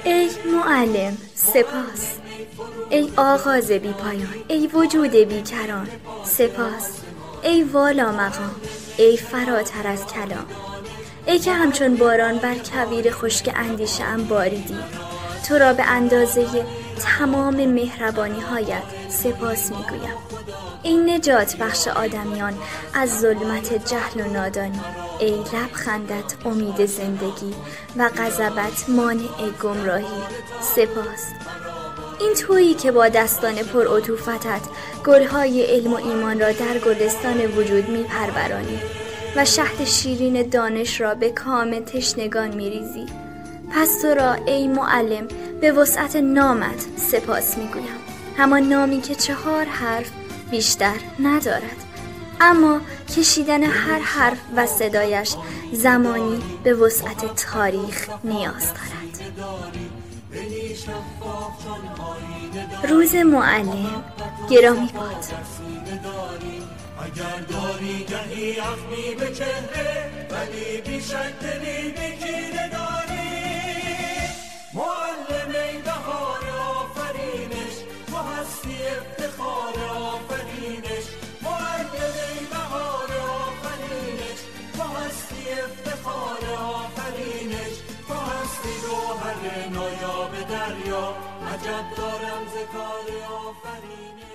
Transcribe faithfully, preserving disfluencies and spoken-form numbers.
ای معلم سپاس، ای آغاز بی پایان، ای وجود بیکران سپاس، ای والا مقام، ای فراتر از کلام، ای که همچون باران بر کویر خشک اندیشه ام باریدی. تو را به اندازه تمام مهربانی هایت سپاس میگویم. ای نجات بخش آدمیان از ظلمت جهل و نادانی، ای لبخندت امید زندگی و غضبت مانع گمراهی سپاس. این تویی که با دستان پر عطوفتت گلهای علم و ایمان را در گلستان وجود می پرورانی و شهد شیرین دانش را به کام تشنگان می ریزی. پس تو را ای معلم به وسعت نامت سپاس می گویم، همان نامی که چهار حرف بیشتر ندارد، اما کشیدن هر حرف و صدایش زمانی به وسعت تاریخ نیاز دارد. روز معلم گرامی باد. اگر داری گهی اخمی به چهره ولی بیشک دلی به کینه داری، معلم ای بهار آفرینش تو هستی افتخار آفرینش، معلم ای بهار آفرینش تو هستی افتخار آفرینش، تو هستی گوهر نایاب دریا، عجب دارم ز کار آفرینش.